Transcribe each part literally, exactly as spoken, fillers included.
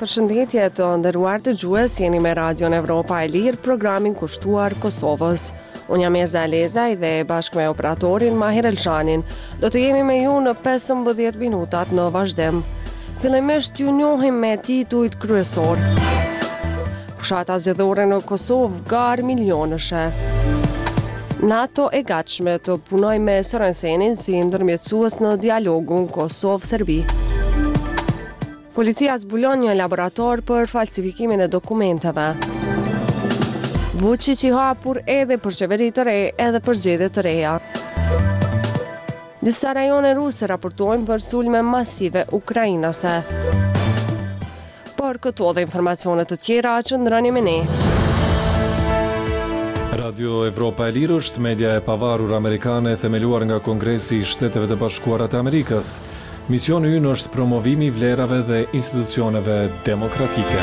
Përshëndetje të nderuar dëgjues, jeni me Radion Evropa e Lirë, programin kushtuar Kosovës. Unë jam Erza Lezaj dhe bashkë me operatorin Mahir Elshanin do të jemi me ju në pesëmbëdhjetë minutat në vazhdim. Fillimisht ju njohim me titujt kryesor. Fushata zgjedhore në Kosovë garë milionëshe. NATO e gatshme të punoj me Sorensenin si ndërmjetësues në dialogun Kosovë-Serbi. Policia zbulon një laborator për falsifikimin e dokumenteve. Vučić i hapur edhe për qeveri të re edhe për zgjedhje të reja. Disa rajone ruse raportojnë për sulme masive ukrainase. Por këto dhe informacionet të tjera qëndroni me ne. Radio Evropa e Lirë është media e pavarur amerikane themeluar nga Kongresi i Shteteve të Bashkuara të Amerikës. Misioni ynë është promovimi i vlerave dhe institucioneve demokratike.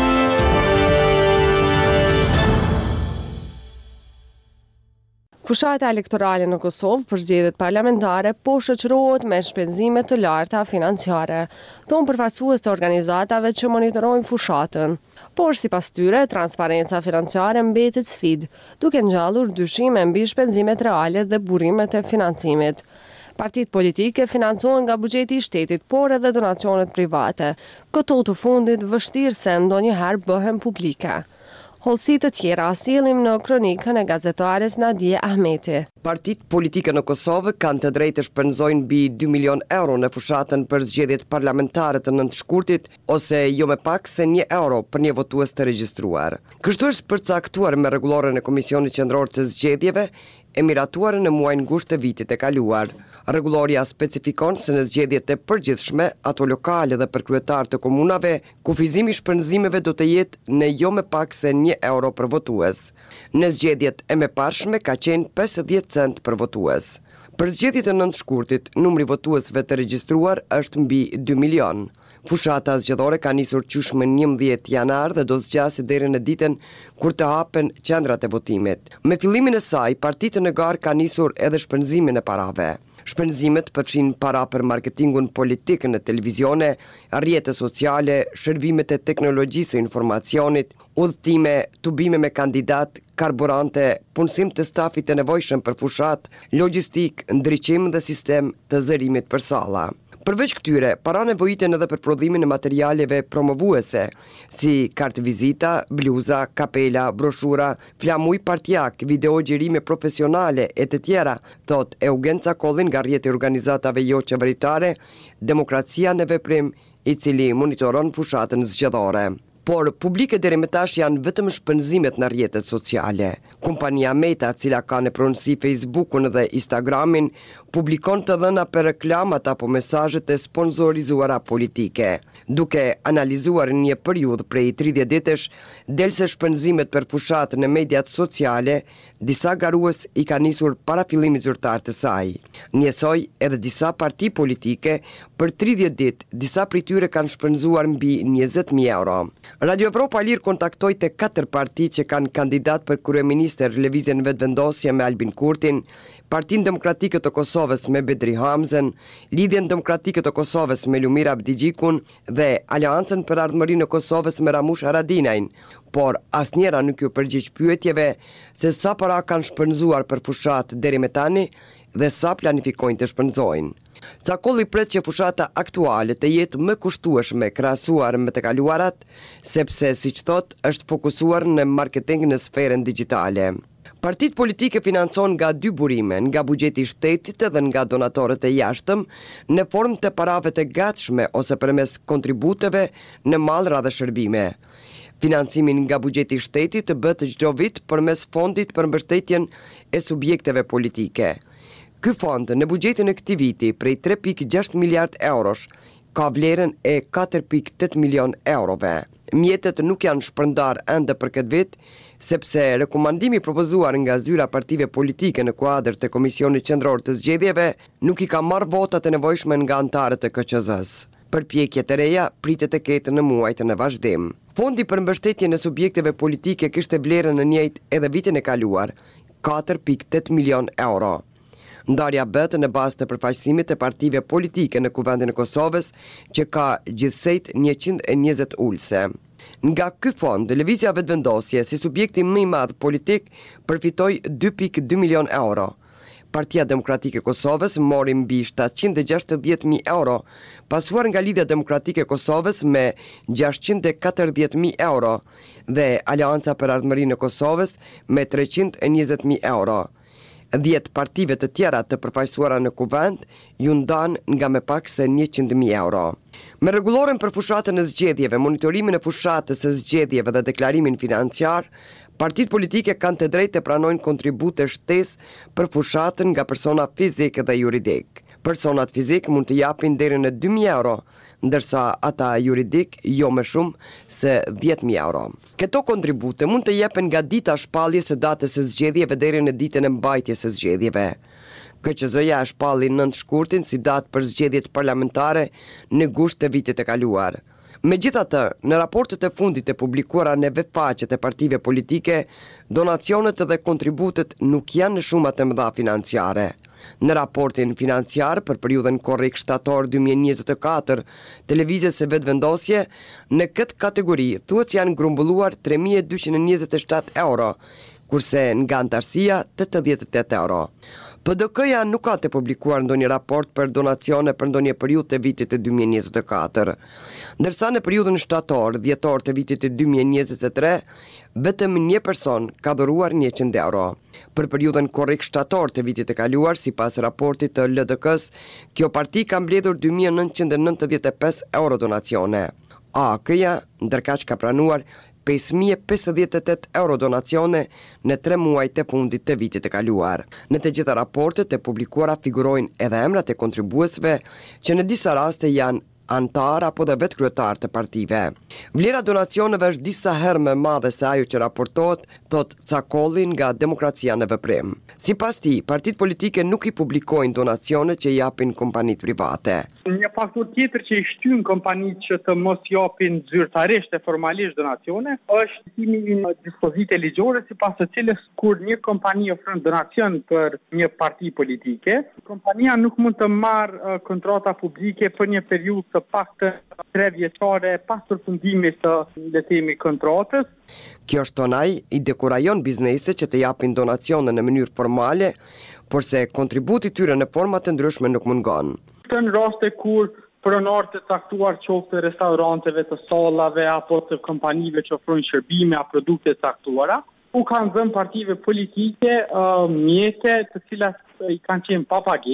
Fushata elektorale në Kosovë për zgjedhjet parlamentare po shoqërohet me shpenzime të larta financiare, thonë përfaqësues të organizatave që monitorojnë fushatën. Por sipas tyre, transparenca financiare mbetet sfidë, duke ngjallur dyshime mbi shpenzimet reale dhe burrimet e financimit. Partitë politike financohen nga buxheti i shtetit, por edhe donacionet private. Këto të fundit vështirë se ndonjëherë bëhen publike. Hollësi të tjera sillim në kronikën e gazetares Nadije Ahmeti. Partitë politike në Kosovë kanë të drejtë të shpenzojnë mbi dy milion euro në fushatën për zgjedhjet parlamentare të nëntë shkurtit, ose jo me pak se një euro për një votues të regjistruar. Kështu është përcaktuar me rregulloren e Komisionit Qendror të Zgjedhjeve e miratuar në muajin gusht të vitit e kaluar. Rregulloria specifikon se në zgjedhjet e përgjithshme, ato lokale dhe për kryetar të komunave, kufizimi i shpenzimeve do të jetë në jo më pak se një euro për votues. Në zgjedhjet e mëparshme ka qenë pesëdhjetë cent për votues. Për zgjedhjet e nëntë shkurtit, numri votuesve të regjistruar është mbi dy milion. Fushata zgjedhore ka nisur qysh më njëmbëdhjetë janar dhe do zgjasë deri në ditën kur të hapen qendrat e votimit. Me fillimin e saj, partitë në garë ka nisur edhe shpenzimin e parave. Shpenzimet përfshin para për marketingun politik në televizione, rrjete sociale, shërbimet e teknologjisë e informacionit, udhëtime, tubime me kandidat, karburante, punësim të stafit të nevojshëm për fushat, logjistik, ndriçim dhe sistem të zërimit për salla. Përveç këtyre, para nevojiten edhe për prodhimin e materialeve promovuese, si kartë vizita, bluza, kapela, broshura, flamuj partjak, videogjerime profesionale e të tjera, thot Eugen Cakollin nga rrjeti organizatave jo qeveritare, Demokracia në veprim, i cili monitoron fushatën zgjedhore. Por publike deri më tash janë vetëm shpenzimet në rrjetet sociale. Kompania Meta, cila ka në pronësi Facebookun dhe Instagramin, publikon të dhëna për reklamat apo mesazhet e sponsorizuara politike. Duke analizuar një periudhë prej tridhjetë ditësh, del se shpenzimet për fushat në mediat sociale, disa garues i ka nisur para fillimit zyrtar të saj. Njësoj edhe disa parti politike, për tridhjetë ditë, disa prej tyre kanë shpenzuar mbi njëzet mijë euro. Radio Evropa Lirë kontaktoi të katër parti që kanë kandidat për kryeministër lëvizjen vetëvendosje me Albin Kurtin, Partinë Demokratike të Kosovës me Bedri Hamzen, Lidhjen Demokratike të Kosovës me Lumir Abdigjikun dhe Aleancën për Ardhmërinë e Kosovës me Ramush Haradinajin, por asnjëra nuk ju përgjigj pyetjeve se sa para kanë shpenzuar për fushat deri më tani dhe sa planifikojnë të shpenzojnë. Cakolli pret që fushata aktuale të jetë më kushtueshme krahasuar me të kaluarat, sepse, siç thot, është fokusuar në marketing në sferën digjitale. Partitë politike financon nga dy burime, nga buxheti i shtetit dhe nga donatorët e jashtëm, në formë të parave të gatshme ose përmes kontributeve në mallra dhe shërbime. Financimin nga buxheti i shtetit bëhet çdo vit përmes fondit për mbështetjen e subjekteve politike. Ky fond në buxhetin e këtij viti prej tre pikë gjashtë miliard eurosh ka vlerën e katër pikë tetë milion eurove. Mjetet nuk janë shpërndar ende për këtë vit, sepse rekomandimi propozuar nga zyra partive politike në kuadër të Komisionit Qendror të Zgjedhjeve nuk i ka marrë votat e nevojshme nga anëtarët e K Q Z-s. Përpjekjet e reja pritet të ketë në muajt në vazhdim. Fondi për mbështetjen e subjekteve politike kishte vlerën në njëjtë edhe vitin e kaluar, katër pikë tetë milion euro. Ndarja bëhet në bazë të përfaqësimit të partive politike në Kuvendin e Kosovës, që ka gjithsejt njëqind e njëzet ulëse. Nga ky fond, Lëvizja Vetëvendosje si subjekti më i madh politik përfitoi dy pikë dy milion euro. Partia Demokratike e Kosovës mori mbi shtatëqind e gjashtëdhjetë mijë euro, pasuar nga Lidhja Demokratike e Kosovës me gjashtëqind e katërdhjetë mijë euro dhe Aleanca për Ardhmërinë e Kosovës me treqind e njëzet mijë euro. Dhjetë partive të tjera të përfaqësuara në kuvend ju ndan nga me pak se njëqind mijë euro. Me rregulloren për fushatën e zgjedhjeve, monitorimin e fushatës së zgjedhjeve dhe deklarimin financiar, partitë politike kanë të drejtë të pranojnë kontribute shtesë për fushatën nga persona fizik dhe juridik. Personat fizik mund të japin deri në dy mijë euro, ndërsa ata juridik jo më shumë se dhjetë mijë euro. Këto kontribute mund të jepen nga dita shpalljes së datës së zgjedhjeve deri në ditën e mbajtjes së zgjedhjeve. K Q Z-ja e shpalli nëntë shkurtin si datë për zgjedhjet parlamentare në gusht të vitit të kaluar. Megjithatë, në raportet e fundit të publikuara në vetfaqet e partive politike, donacionet dhe kontributet nuk janë në shumë të mëdha financiare. Në raportin financiar për periudhën korrik shtator dy mijë e njëzet e katër, Televizjes së Vetëvendosje, në këtë kategori thuhet se janë grumbulluar tre mijë e dyqind e njëzet e shtatë euro, kurse nga antarësia tetëdhjetë e tetë euro. P D K-ja nuk ka të publikuar ndonjë raport për donacione për ndonjë periudhë të vitit të dy mijë e njëzet e katër. Ndërsa në periudhën shtator dhjetor të vitit të dy mijë e njëzet e tre, vetëm një person ka dhuruar njëqind euro. Për periudhën korrik shtator të vitit të kaluar, sipas raportit të L D K-s, kjo parti ka mbledhur dy mijë nëntëqind e nëntëdhjetë e pesë euro donacione. A K-ja ndërkaq ka pranuar pesë mijë e pesëdhjetë e tetë euro donacione në tre muajt e fundit të vitit të kaluar. Në të gjitha raportet e publikuara figurojnë edhe emrat e kontribuesve që në disa raste janë antar apo dhe vetë kryetar të partive. Vlera donacioneve është disa herë më madhe se ajo që raportohet, thot Cakolli nga Demokracia në Veprim. Sipas tij, partitë politike nuk i publikojnë donacionet që japin kompanitë private. Një faktor tjetër që i shtyn kompanitë që të mos japin zyrtarisht e formalisht donacione është timi në dispozite ligjore sipas së cilës kur një kompani ofron donacion për një parti politike, kompania nuk mund të marrë uh, kontrata publike për një periudhë të paktën tre vjeçare pas përfundimit të le të themi kontratës. Kjo shtonaj i dekurajon bizneset që të japin donacione në mënyrë formale, por se kontributi tyre në forma të ndryshme nuk mungon. Në raste kur pronarët të caktuar qoftë të restoranteve, të sallave apo të kompanive që ofrojnë shërbime a produkte të caktuara, u kanë dhënë partive politike uh, mjete të cilat i kanë qenë pa pagesë.